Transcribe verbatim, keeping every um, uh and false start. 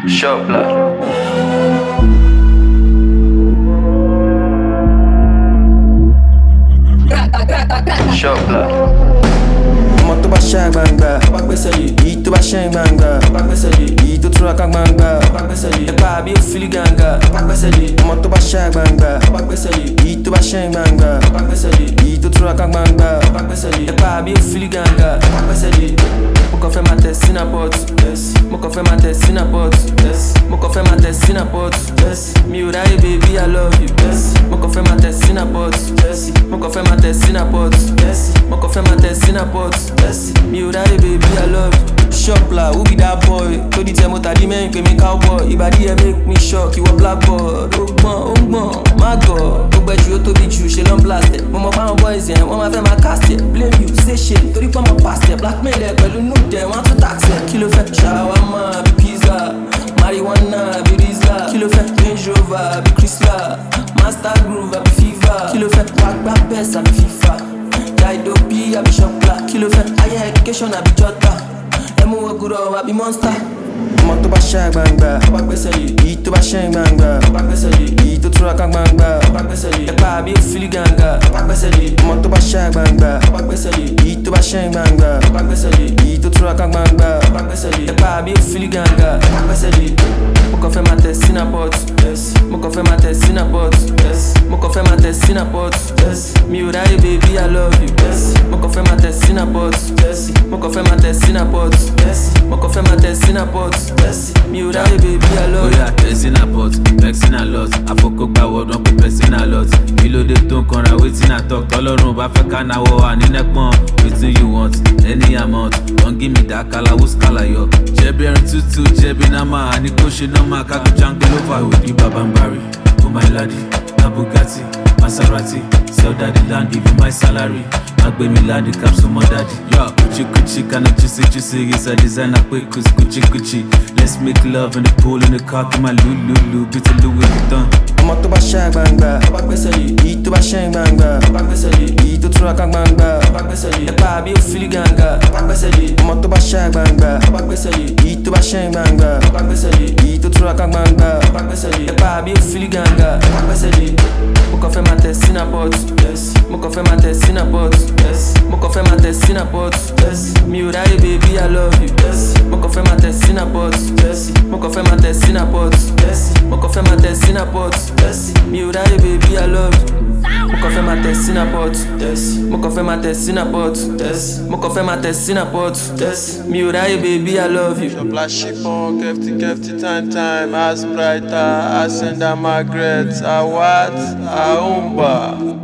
Shop blood. Shop blood. Ọmọ tó bá ṣá gbangba, èyí tó bá ṣẹ́ gbangba, èyí tó túra ká gbangba, ẹ̀pá àbí òfìlì gàngà. Ọmọ tó bá ṣá gbangba, èyí tó bá ṣẹ́ gbangba, èyí tó túra ká gbangba, ẹ̀pá àbí òfìlì gàngà. Mo kàn fẹ́ máa tẹ̀ sínú pot, mo kàn fẹ́ máa tẹ̀ sínú pot, mo kàn fẹ́ máa tẹ̀ sínú pot. Mi ò ráyè baby I love you. Mo kàn fẹ́ máa tẹ̀ sínú pot, mo kàn fẹ́ máa tẹ̀ sínú pot, mo kàn fẹ́ máa tẹ̀ sínú pot. Mi ò ráyè baby I love you. Shop la, who be that boy? Tó di tẹ mo tàdí mẹ́rin pé mi cowboy. Ìbàdí ẹ make me shock, ìwọ blackboard. Ó gbọ́n, ó gbọ́n, má gọ̀. Ó gbẹ jù, ó tóbi jù, ṣe lọ́n blast ẹ̀. Mo mọ̀ báwọn boys yẹn, wọ́n máa fẹ́ máa cast ẹ̀. Blame you, say shit, torí pé ọmọ past ẹ̀. Blackmail ẹ̀ pẹ̀lú nude ẹ̀, wọ́n á tún tax ẹ̀. Kí ló fẹ́? Shawarma àbí pizza, marijuana àbí rizla. Kí ló fẹ́? Range Rover àbí Chrysler, Master Groove àbí Fever. Kí ló fẹ́? Wá gbá Pes àbí FIFA, Jaido P àbí Shopla. Kí ló fẹ́? Higher education àbí Jota, ẹmu oguro àbí Monster. Ọmọ tó bá ṣá gbangba, èyí tó bá ṣẹ́ gbangba, èyí tó túra ká gbangba, ẹ̀pá àbí òfìlì gàngà. Ọmọ tó bá ṣá gbangba, èyí tó bá ṣẹ́ gbangba, èyí tó túra ká gbangba, ẹ̀pá àbí òfìlì gàngà. Mo kàn fẹ́ máa tẹ̀ sínú pot, mo kàn fẹ́ máa tẹ̀ sínú pot, mo kàn fẹ́ máa tẹ̀ sínú pot. Mi ò ráyè baby I love you. Mo kàn fẹ́ máa tẹ̀ sínú pot, mo kàn fẹ́ máa tẹ̀ sínú pot, mo kàn fẹ́ máa tẹ̀ sínú pot. Mi ò ráyè baby I love you. Oya tẹ̀sínà pot, vexing a lot, àfọkọ́ gbà wọ́dọ̀ pé pressing a lot. Kí ló dé tó ń kanra wetin I talk? Tọ́lọ́run bá fẹ́ ká náwó wà ní nẹ́pọ̀n. Wetin you want, any amount, don't give me that kala who's kala yo. Jẹ́bi ẹrin tútù, jẹ́bi náma, àní kò ṣe nọ́mà, kákó jangle over with the babambari. Oh my lady, na Bugatti, Maserati, sell daddy land, give you my salary. Magbe mi land, cap so my daddy. Yo, Gucci Gucci, kinda juicy juicy, it's a designer quick, cause Gucci Gucci. Let's make love in the pool, in the car, come my Lulu Lulu, bit of Louis Vuitton. Ọmọ tó bá ṣá gbangba, èyí tó bá ṣẹ́ gbangba, èyí tó túra ká gbangba, ẹ̀pá àbí òfìlì gàngà. Ọmọ tó bá ṣá gbangba, èyí tó bá ṣẹ́ gbangba, èyí tó túra ká gbangba, ẹ̀pá àbí òfìlì gàngà. Mo kàn fẹ́ máa tẹ̀ sínú pot, mo kàn fẹ́ máa tẹ̀ sínú pot, mo kàn fẹ́ máa tẹ̀ sínú pot. Mi ò ráyè baby I love you. Mo kàn fẹ́ máa tẹ̀ sínú pot, mo kàn fẹ́ máa tẹ̀ sínú pot, mo kàn fẹ́ máa tẹ̀ sínú pot. Mi ò ráyè baby I love you. Mo kàn fẹ́ máa tẹ̀ sínú pot, mo kàn fẹ́ máa tẹ̀ sínú pot, mo kàn fẹ́ máa tẹ̀ sínú pot. Mi ò ráyè baby I love you. Shop la Chipon, Kefti Kefti time time, as brighter, as Senda Margaret, a what, a umba.